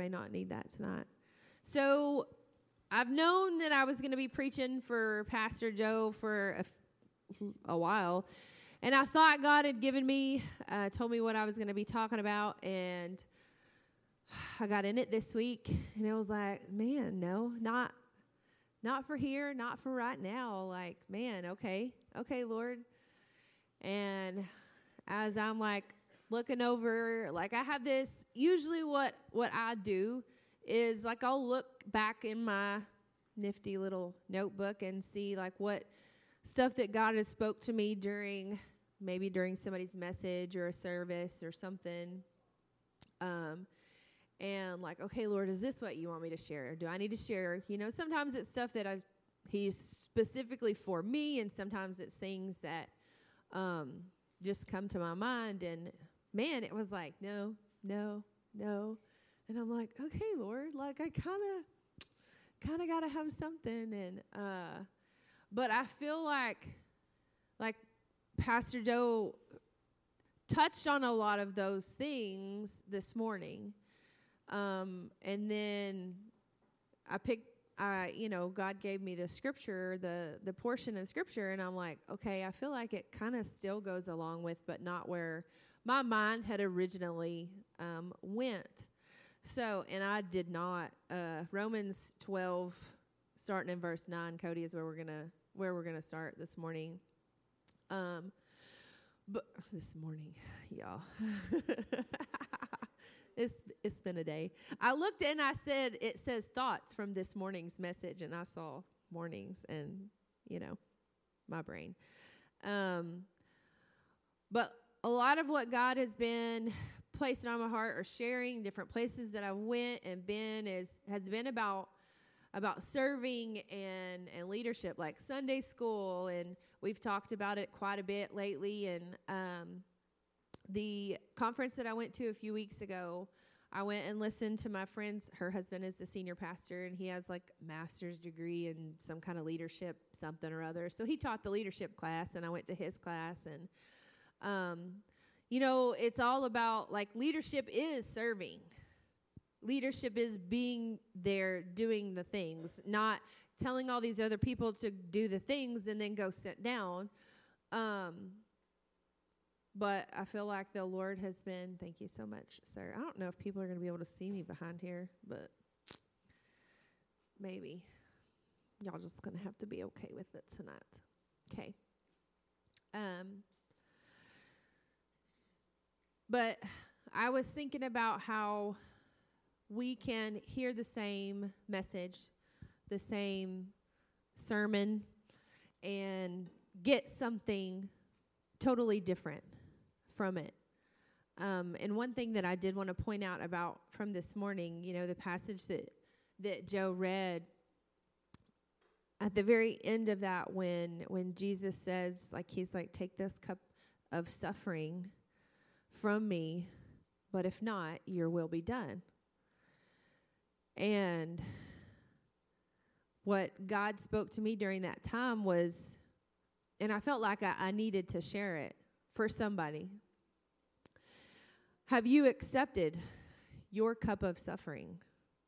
may not need that tonight. So I've known that I was going to be preaching for Pastor Joe for a while. And I thought God had given me, told me what I was going to be talking about. And I got in it this week. And it was like, man, no, not for here, not for right now. Like, man, okay, Lord. And as I'm like looking over, like I have this, usually what I do is like I'll look back in my nifty little notebook and see like what stuff that God has spoke to me during somebody's message or a service or something. And like, okay, Lord, is this what you want me to share? Do I need to share? You know, sometimes it's stuff that He's specifically for me, and sometimes it's things that just come to my mind. And man, it was like, no. And I'm like, okay, Lord, like I kind of got to have something. And but I feel like Pastor Joe touched on a lot of those things this morning. And then God gave me the scripture, the portion of scripture, and I'm like, okay, I feel like it kind of still goes along with, but not where my mind had originally went. So, and I did not. Romans 12, starting in verse 9, Cody, is where we're gonna start this morning. But this morning, y'all. It's been a day. I looked and I said, it says thoughts from this morning's message, and I saw mornings and, my brain. But a lot of what God has been placing on my heart or sharing, different places that I went and been, has been about serving and leadership, like Sunday school, and we've talked about it quite a bit lately. And the conference that I went to a few weeks ago, I went and listened to my friend's, her husband is the senior pastor, and he has like a master's degree in some kind of leadership, something or other. So he taught the leadership class, and I went to his class. And, it's all about like leadership is serving. Leadership is being there doing the things, not telling all these other people to do the things and then go sit down. But I feel like the Lord has been, thank you so much, sir. I don't know if people are going to be able to see me behind here, but maybe. Y'all just going to have to be okay with it tonight. Okay. But I was thinking about how we can hear the same message, the same sermon, and get something totally different from it. And one thing that I did want to point out about from this morning, the passage that Joe read, at the very end of that, when Jesus says, like, he's like, take this cup of suffering from me, but if not, your will be done. And what God spoke to me during that time was, and I felt like I needed to share it for somebody. Have you accepted your cup of suffering?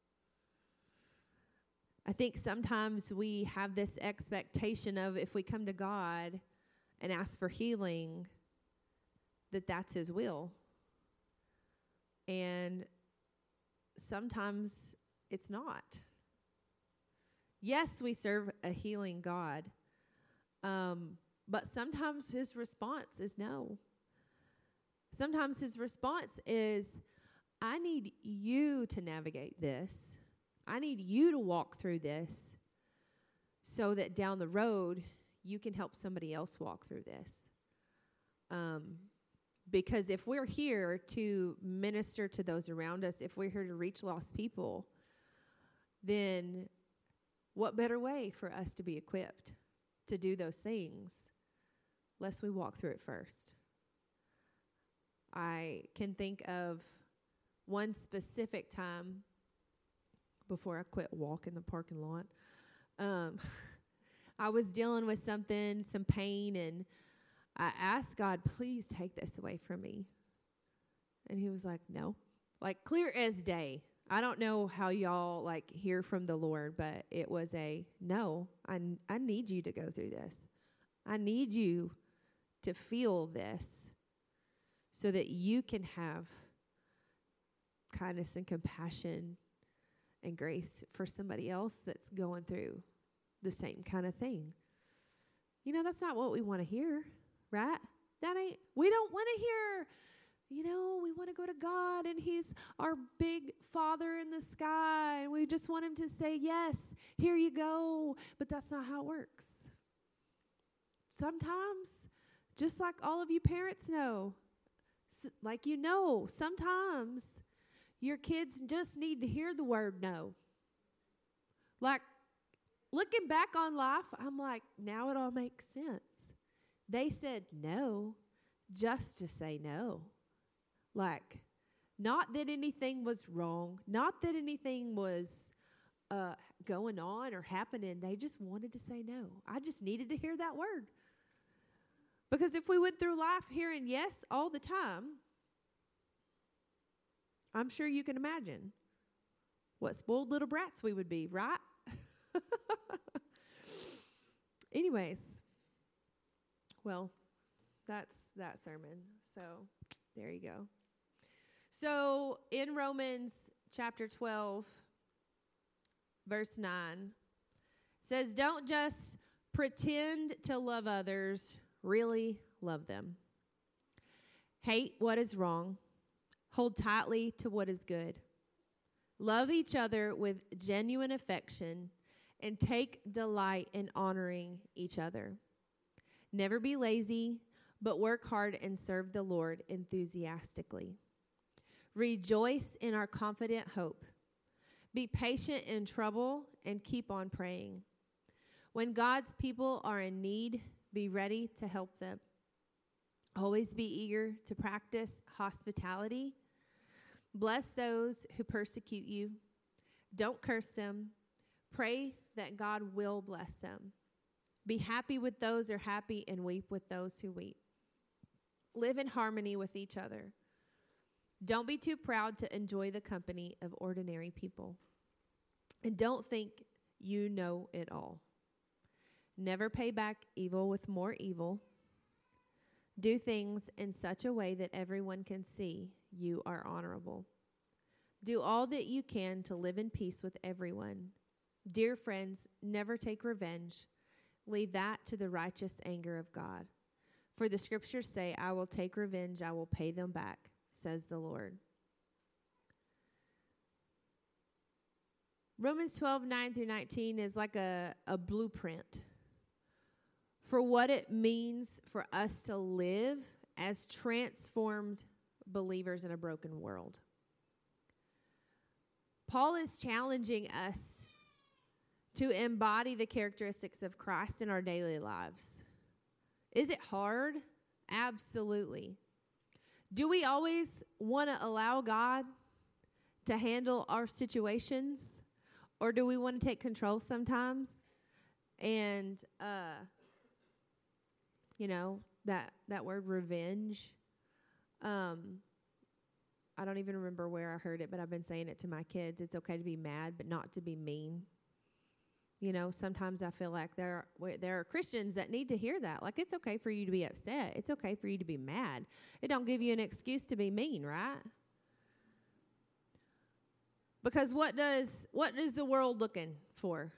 I think sometimes we have this expectation of if we come to God and ask for healing, that's His will. And sometimes it's not. Yes, we serve a healing God, but sometimes His response is no. Sometimes His response is, I need you to navigate this. I need you to walk through this so that down the road you can help somebody else walk through this. Because if we're here to minister to those around us, if we're here to reach lost people, then what better way for us to be equipped to do those things lest we walk through it first? I can think of one specific time before I quit walking the parking lot. I was dealing with some pain, and I asked God, please take this away from me. And He was like, no. Like clear as day. I don't know how y'all like hear from the Lord, but it was no, I need you to go through this. I need you to feel this so that you can have kindness and compassion and grace for somebody else that's going through the same kind of thing. You know, that's not what we want to hear, right? We don't want to hear, we want to go to God and he's our big Father in the sky and we just want him to say, yes, here you go. But that's not how it works. Sometimes, just like all of you parents know, sometimes your kids just need to hear the word no. Like, looking back on life, I'm like, now it all makes sense. They said no just to say no. Like, not that anything was wrong, not that anything was going on or happening. They just wanted to say no. I just needed to hear that word. Because if we went through life hearing yes all the time, I'm sure you can imagine what spoiled little brats we would be, right? Anyways, well, that's that sermon. So there you go. So in Romans chapter 12, verse 9, says, don't just pretend to love others, really love them. Hate what is wrong. Hold tightly to what is good. Love each other with genuine affection and take delight in honoring each other. Never be lazy, but work hard and serve the Lord enthusiastically. Rejoice in our confident hope. Be patient in trouble and keep on praying. When God's people are in need, be ready to help them. Always be eager to practice hospitality. Bless those who persecute you. Don't curse them. Pray that God will bless them. Be happy with those who are happy and weep with those who weep. Live in harmony with each other. Don't be too proud to enjoy the company of ordinary people. And don't think you know it all. Never pay back evil with more evil. Do things in such a way that everyone can see you are honorable. Do all that you can to live in peace with everyone. Dear friends, never take revenge. Leave that to the righteous anger of God. For the scriptures say, I will take revenge, I will pay them back, says the Lord. Romans 12, 9 through 19 is like a blueprint for what it means for us to live as transformed believers in a broken world. Paul is challenging us to embody the characteristics of Christ in our daily lives. Is it hard? Absolutely. Do we always want to allow God to handle our situations? Or do we want to take control sometimes? And, that word revenge. I don't even remember where I heard it, but I've been saying it to my kids. It's okay to be mad, but not to be mean. Sometimes I feel like there are Christians that need to hear that. Like, it's okay for you to be upset. It's okay for you to be mad. It don't give you an excuse to be mean, right? Because what is the world looking for?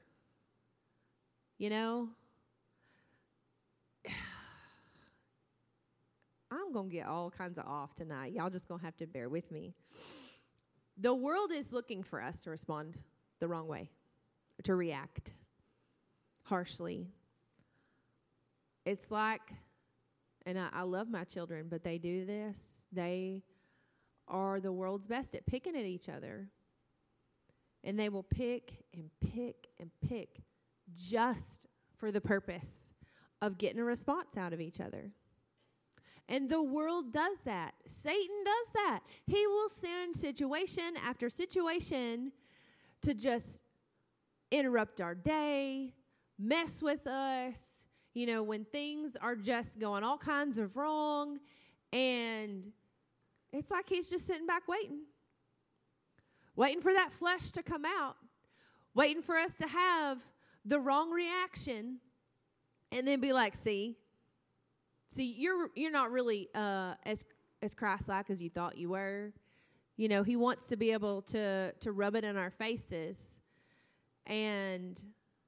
I'm going to get all kinds of off tonight. Y'all just going to have to bear with me. The world is looking for us to respond the wrong way, to react harshly. It's like, and I love my children, but they do this. They are the world's best at picking at each other. And they will pick and pick and pick just for the purpose of getting a response out of each other. And the world does that. Satan does that. He will send situation after situation to just interrupt our day, mess with us, when things are just going all kinds of wrong. And it's like he's just sitting back waiting. waiting for that flesh to come out, waiting for us to have the wrong reaction, and then be like, see, you're not really as Christ-like as you thought you were. You know, he wants to be able to rub it in our faces. And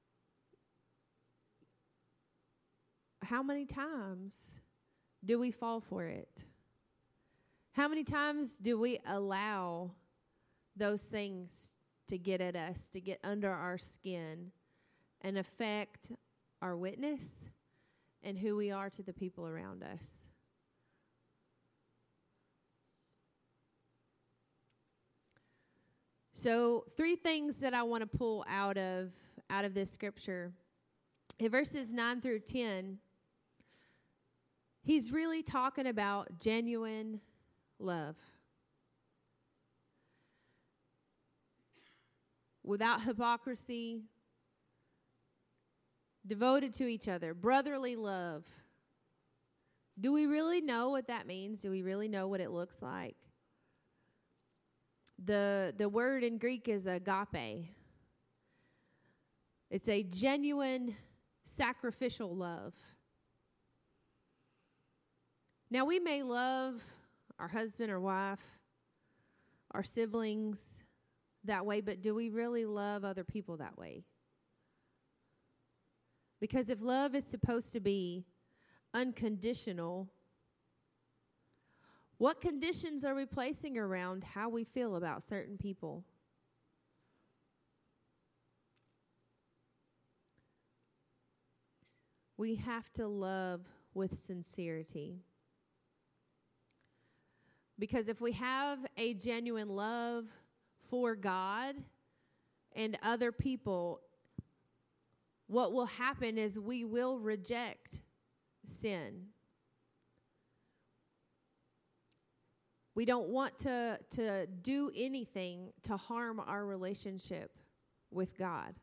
how many times do we fall for it? How many times do we allow those things to get at us, to get under our skin and affect our witness and who we are to the people around us? So 3 things that I want to pull out of this scripture. In verses 9 through 10, he's really talking about genuine love. Without hypocrisy, devoted to each other, brotherly love. Do we really know what that means? Do we really know what it looks like? The word in Greek is agape. It's a genuine sacrificial love. Now, we may love our husband or wife, our siblings that way, but do we really love other people that way? Because if love is supposed to be unconditional, what conditions are we placing around how we feel about certain people? We have to love with sincerity. Because if we have a genuine love for God and other people, what will happen is we will reject sin. We don't want to do anything to harm our relationship with God.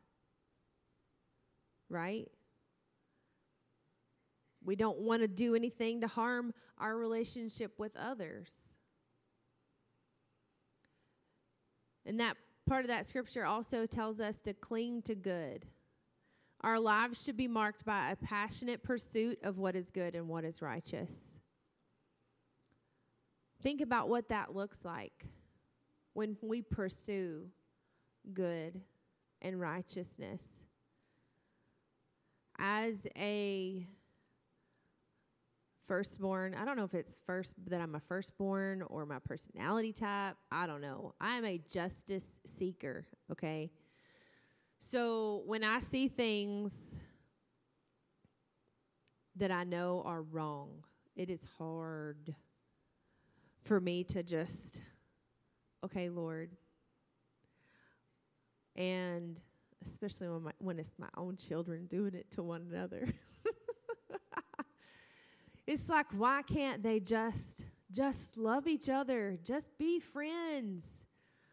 Right? We don't want to do anything to harm our relationship with others. And that part of that scripture also tells us to cling to good. Our lives should be marked by a passionate pursuit of what is good and what is righteous. Think about what that looks like when we pursue good and righteousness. As a firstborn, I don't know if it's that I'm a firstborn or my personality type. I don't know. I am a justice seeker, okay? So when I see things that I know are wrong, it is hard for me to just, okay, Lord. And especially when it's my own children doing it to one another. It's like, why can't they just love each other? Just be friends.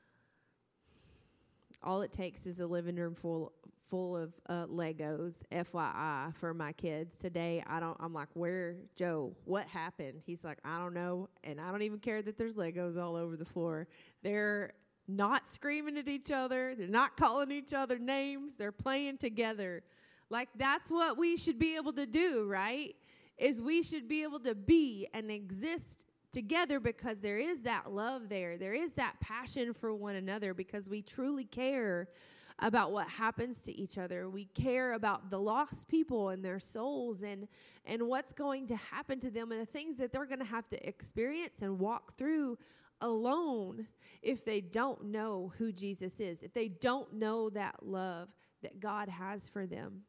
All it takes is a living room full of Legos, FYI, for my kids. Today, I'm like, where, Joe, what happened? He's like, I don't know, and I don't even care that there's Legos all over the floor. They're not screaming at each other. They're not calling each other names. They're playing together. Like, that's what we should be able to do, right? Is we should be able to be and exist together because there is that love there. There is that passion for one another because we truly care about what happens to each other. We care about the lost people and their souls and what's going to happen to them and the things that they're going to have to experience and walk through alone if they don't know who Jesus is, if they don't know that love that God has for them.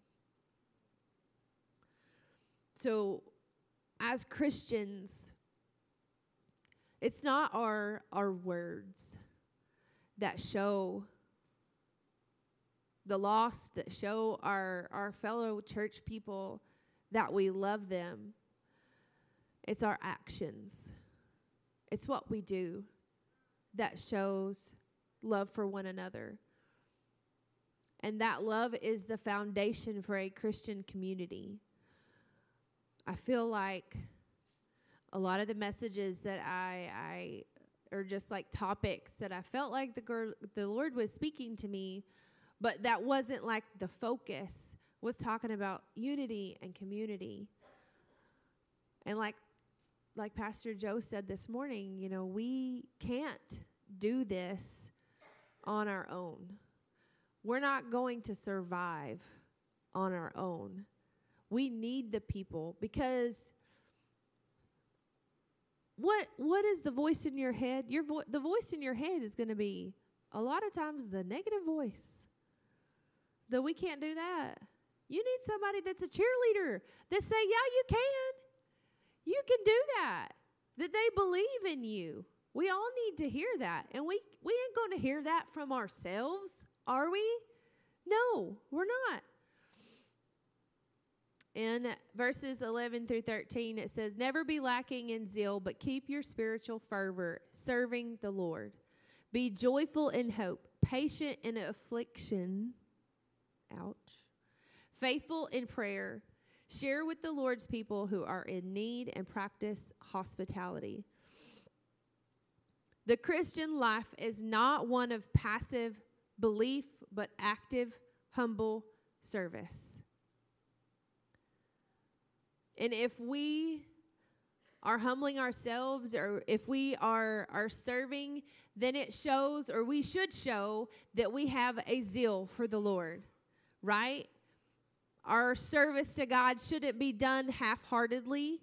So, as Christians, it's not our words that show the lost, that show our fellow church people that we love them. It's our actions. It's what we do that shows love for one another. And that love is the foundation for a Christian community. I feel like a lot of the messages that I or just like topics that I felt like the Lord was speaking to me, but that wasn't like the focus, was talking about unity and community. And like Pastor Joe said this morning, you know, we can't do this on our own. We're not going to survive on our own. We need the people, because what is the voice in your head? The voice in your head is going to be a lot of times the negative voice. That we can't do that. You need somebody that's a cheerleader that say, yeah, you can. You can do that. That they believe in you. We all need to hear that. And we ain't going to hear that from ourselves, are we? No, we're not. In verses 11 through 13, it says, never be lacking in zeal, but keep your spiritual fervor, serving the Lord. Be joyful in hope, patient in affliction. Ouch. Faithful in prayer. Share with the Lord's people who are in need, and practice hospitality. The Christian life is not one of passive belief, but active, humble service. And if we are humbling ourselves, or if we are serving, then it shows, or we should show, that we have a zeal for the Lord, right? Our service to God shouldn't be done half-heartedly.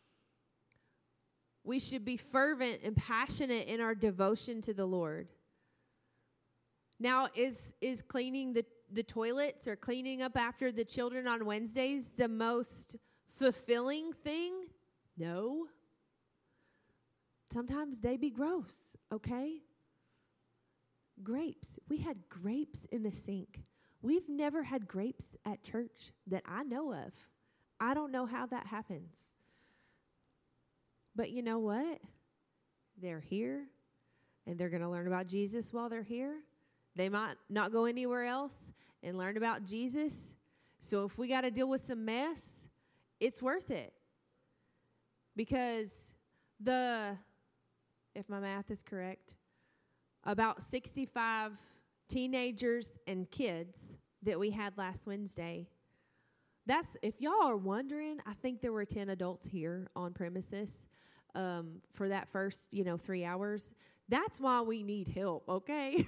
We should be fervent and passionate in our devotion to the Lord. Now, is cleaning the toilets or cleaning up after the children on Wednesdays the most fulfilling thing? No. Sometimes they be gross, okay? Grapes. We had grapes in the sink. We've never had grapes at church that I know of. I don't know how that happens. But you know what? They're here, and they're going to learn about Jesus while they're here. They might not go anywhere else and learn about Jesus. So if we got to deal with some mess, it's worth it. Because if my math is correct, about 65 teenagers and kids that we had last Wednesday. If y'all are wondering, I think there were 10 adults here on premises for that first, 3 hours. That's why we need help, okay?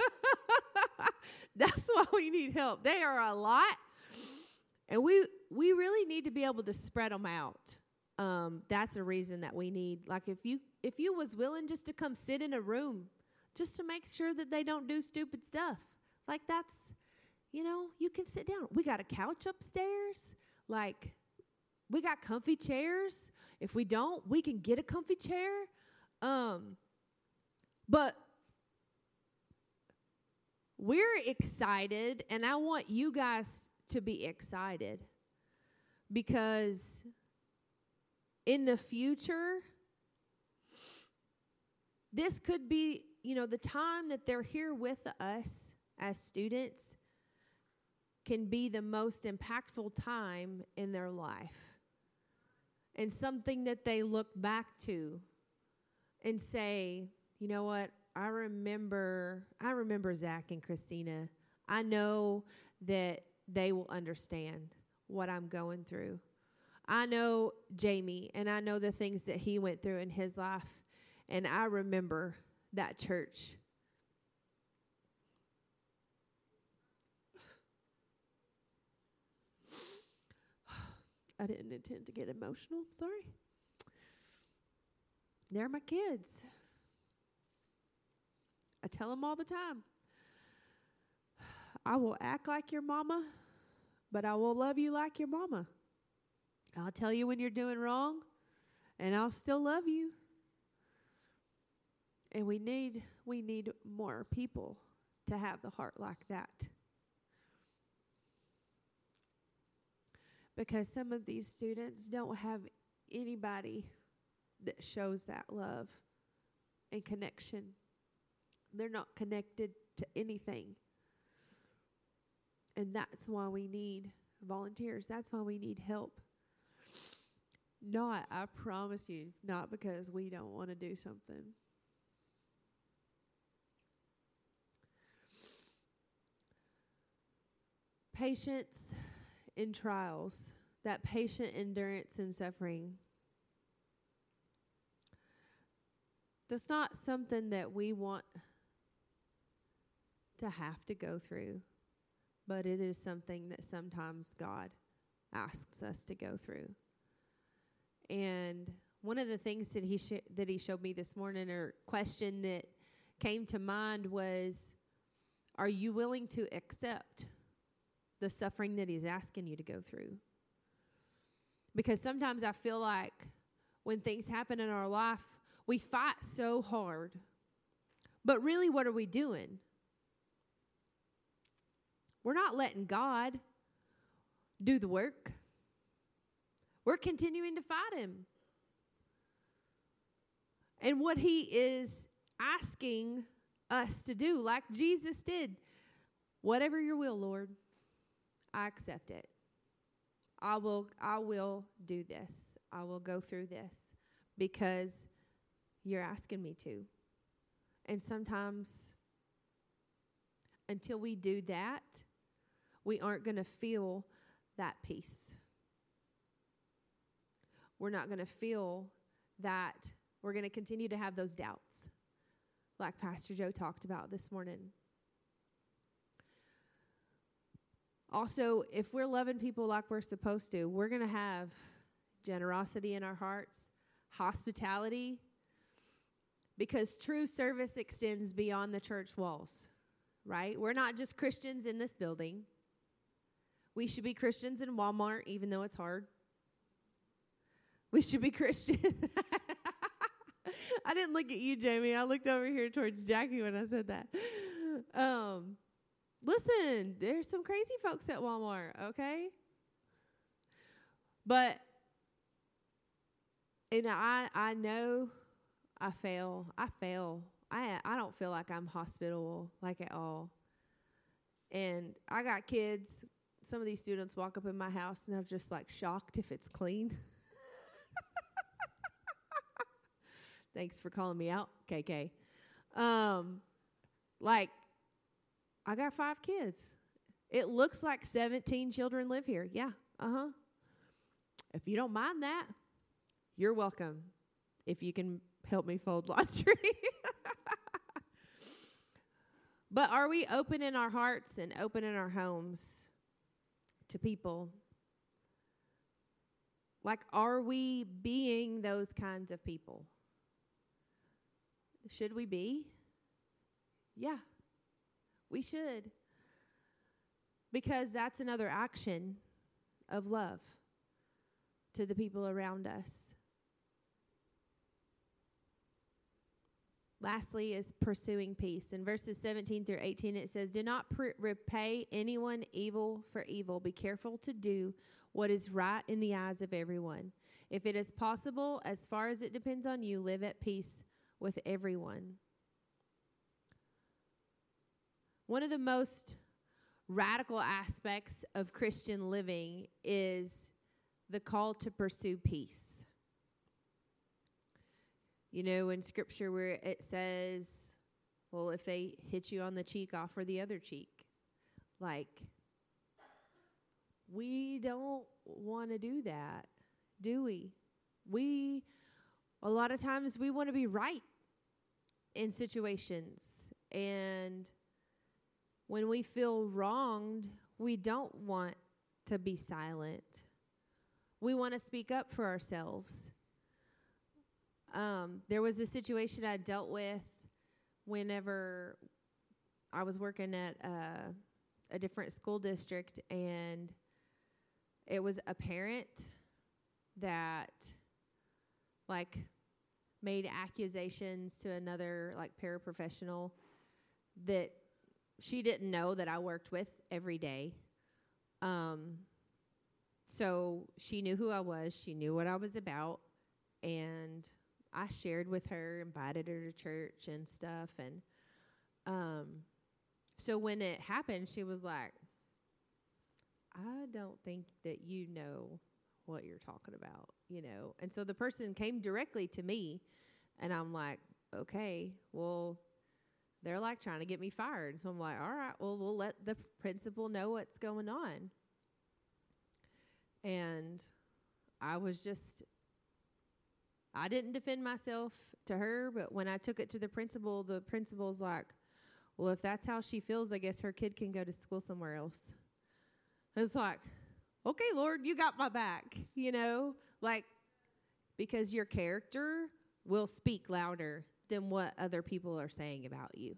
That's why we need help. They are a lot, and we really need to be able to spread them out. That's a reason that we need, like, if you was willing just to come sit in a room just to make sure that they don't do stupid stuff, like, that's, you can sit down. We got a couch upstairs. Like, we got comfy chairs. If we don't, we can get a comfy chair. But we're excited, and I want you guys to be excited, because in the future, this could be, the time that they're here with us as students can be the most impactful time in their life, and something that they look back to and say, you know what, I remember Zach and Christina. I know that they will understand what I'm going through. I know Jamie, and I know the things that he went through in his life, and I remember that church. I didn't intend to get emotional. Sorry. They're my kids. I tell them all the time, I will act like your mama, but I will love you like your mama. I'll tell you when you're doing wrong, and I'll still love you. And we need more people to have the heart like that. Because some of these students don't have anybody that shows that love and connection. They're not connected to anything. And that's why we need volunteers. That's why we need help. I promise you, not because we don't want to do something. patience in trials, that patient endurance in suffering. That's not something that we want to have to go through, but it is something that sometimes God asks us to go through. And one of the things that he showed me this morning, or question that came to mind, was, are you willing to accept the suffering that he's asking you to go through? Because sometimes I feel like when things happen in our life, we fight so hard. But really, what are we doing? We're not letting God do the work. We're continuing to fight him. And what he is asking us to do, like Jesus did, whatever your will, Lord, I accept it. I will do this. I will go through this because you're asking me to. And sometimes, until we do that, we aren't going to feel that peace. We're not going to feel that. We're going to continue to have those doubts, like Pastor Joe talked about this morning. Also, if we're loving people like we're supposed to, we're going to have generosity in our hearts, hospitality, because true service extends beyond the church walls, right? We're not just Christians in this building. We should be Christians in Walmart, even though it's hard. We should be Christians. I didn't look at you, Jamie. I looked over here towards Jackie when I said that. Listen, there's some crazy folks at Walmart, okay? But, and I know I fail. I don't feel like I'm hospitable, like, at all. And I got kids. Some of these students walk up in my house, and they're just, like, shocked if it's clean. Thanks for calling me out, KK. Like, I got 5 kids. It looks like 17 children live here. Yeah, If you don't mind that, you're welcome. If you can help me fold laundry. But are we open in our hearts and open in our homes to people? Like, are we being those kinds of people? Should we be? Yeah, we should. Because that's another action of love to the people around us. Lastly is pursuing peace. In verses 17 through 18, it says, do not repay anyone evil for evil. Be careful to do what is right in the eyes of everyone. If it is possible, as far as it depends on you, live at peace with everyone. One of the most radical aspects of Christian living is the call to pursue peace. You know, in Scripture where it says, well, if they hit you on the cheek, offer the other cheek. Like, we don't want to do that, do we? A lot of times we want to be right in situations. And when we feel wronged, we don't want to be silent. We want to speak up for ourselves. There was a situation I dealt with whenever I was working at a different school district, and it was a parent that, like, made accusations to another, like, paraprofessional that she didn't know that I worked with every day. So she knew who I was. She knew what I was about. And I shared with her, invited her to church and stuff. And so when it happened, she was like, I don't think that you know what you're talking about, you know. And so the person came directly to me, and I'm like, okay, well, they're like trying to get me fired. So I'm like, all right, well, we'll let the principal know what's going on. And I didn't defend myself to her, but when I took it to the principal's like, well, if that's how she feels, I guess her kid can go to school somewhere else. It's like, okay, Lord, you got my back, like, because your character will speak louder than what other people are saying about you.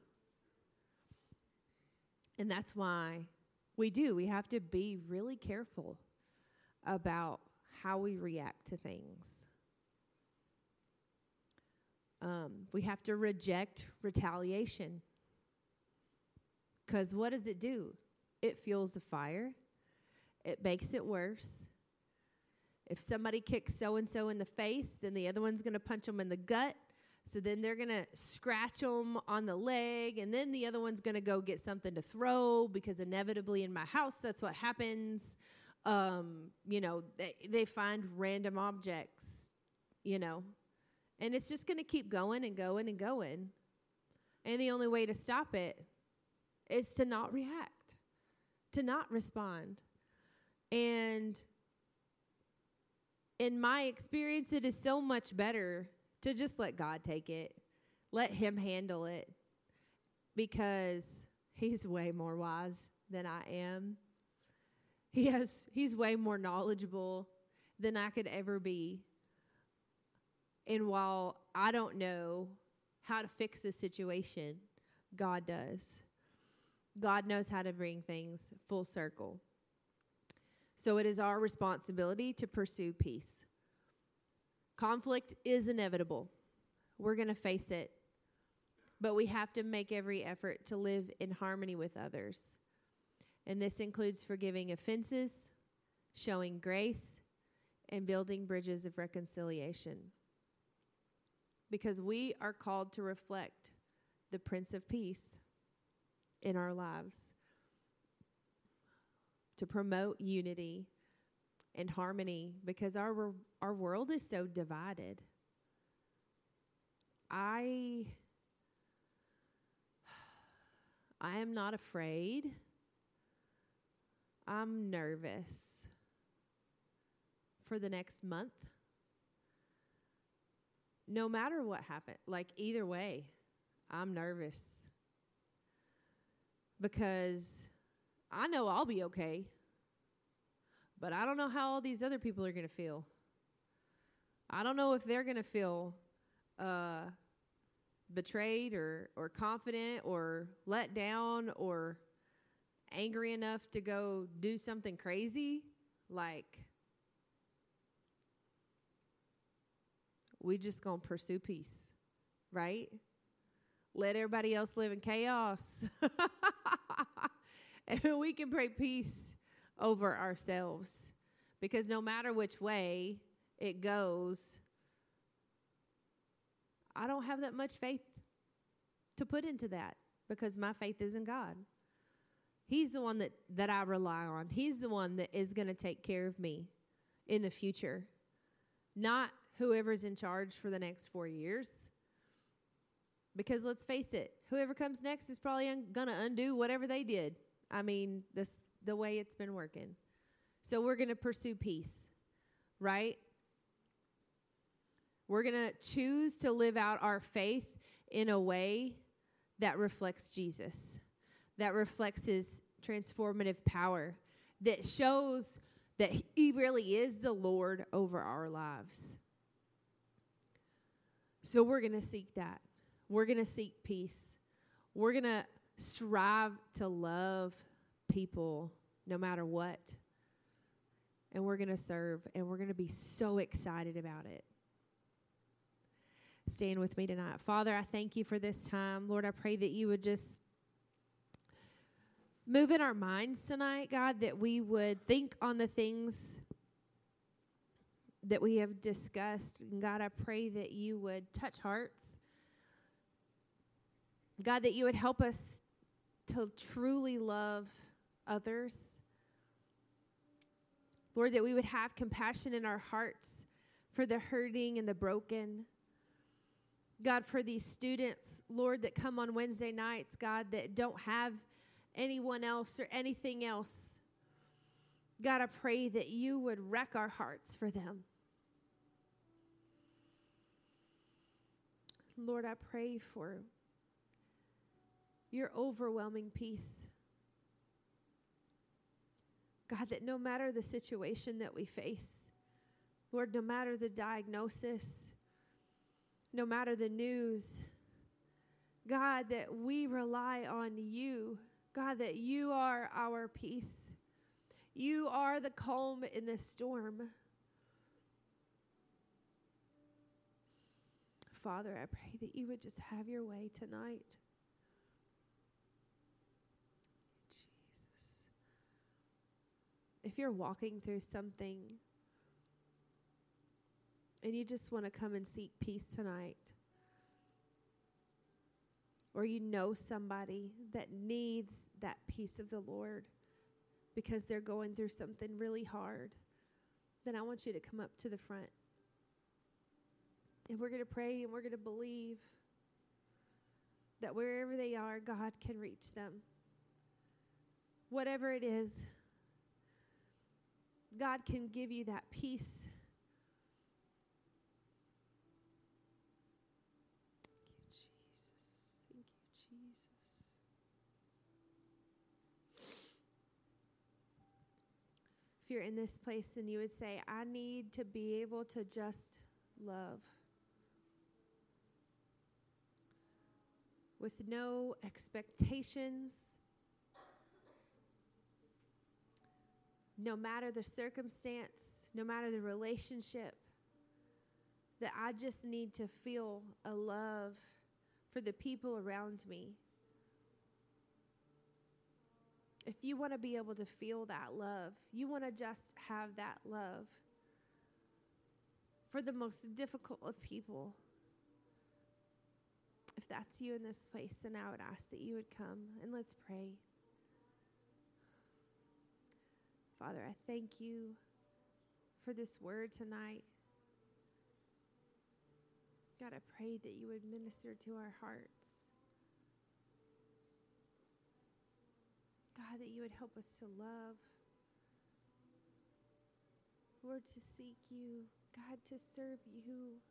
And that's why we have to be really careful about how we react to things. We have to reject retaliation. Because what does it do? It fuels the fire. It makes it worse. If somebody kicks so-and-so in the face, then the other one's going to punch them in the gut. So then they're going to scratch them on the leg. And then the other one's going to go get something to throw, because inevitably in my house, that's what happens. They find random objects, and it's just going to keep going and going and going. And the only way to stop it is to not react, to not respond. And in my experience, it is so much better to just let God take it, let him handle it, because he's way more wise than I am. He's way more knowledgeable than I could ever be. And while I don't know how to fix the situation, God does. God knows how to bring things full circle. So it is our responsibility to pursue peace. Conflict is inevitable. We're going to face it. But we have to make every effort to live in harmony with others. And this includes forgiving offenses, showing grace, and building bridges of reconciliation. Because we are called to reflect the Prince of Peace in our lives, to promote unity and harmony, because our world is so divided. I am not afraid. I'm nervous for the next month. No matter what happened, like either way, I'm nervous. Because I know I'll be okay, but I don't know how all these other people are going to feel. I don't know if they're going to feel betrayed or confident or let down or angry enough to go do something crazy. Like, we just going to pursue peace, right? Let everybody else live in chaos. And we can pray peace over ourselves. Because no matter which way it goes, I don't have that much faith to put into that, because my faith is in God. He's the one that I rely on. He's the one that is going to take care of me in the future. Not whoever's in charge for the next 4 years. Because let's face it, whoever comes next is probably going to undo whatever they did. I mean, the way it's been working. So we're going to pursue peace, right? We're going to choose to live out our faith in a way that reflects Jesus, that reflects his transformative power, that shows that he really is the Lord over our lives. So we're going to seek that. We're going to seek peace. We're going to strive to love people no matter what. And we're going to serve, and we're going to be so excited about it. Stand with me tonight. Father, I thank you for this time. Lord, I pray that you would just move in our minds tonight, God, that we would think on the things that we have discussed. And God, I pray that you would touch hearts. God, that you would help us to truly love others. Lord, that we would have compassion in our hearts for the hurting and the broken. God, for these students, Lord, that come on Wednesday nights, God, that don't have anyone else or anything else. God, I pray that you would wreck our hearts for them. Lord, I pray for your overwhelming peace. God, that no matter the situation that we face, Lord, no matter the diagnosis, no matter the news, God, that we rely on you. God, that you are our peace. You are the calm in the storm. Father, I pray that you would just have your way tonight. Jesus. If you're walking through something and you just want to come and seek peace tonight, or you know somebody that needs that peace of the Lord because they're going through something really hard, then I want you to come up to the front. And we're going to pray and we're going to believe that wherever they are, God can reach them. Whatever it is, God can give you that peace. Thank you, Jesus. If you're in this place and you would say, I need to be able to just love with no expectations, no matter the circumstance, no matter the relationship, that I just need to feel a love for the people around me. If you want to be able to feel that love, you want to just have that love for the most difficult of people. If that's you in this place, then I would ask that you would come and let's pray. Father, I thank you for this word tonight. God, I pray that you would minister to our hearts. God, that you would help us to love. Lord, to seek you. God, to serve you.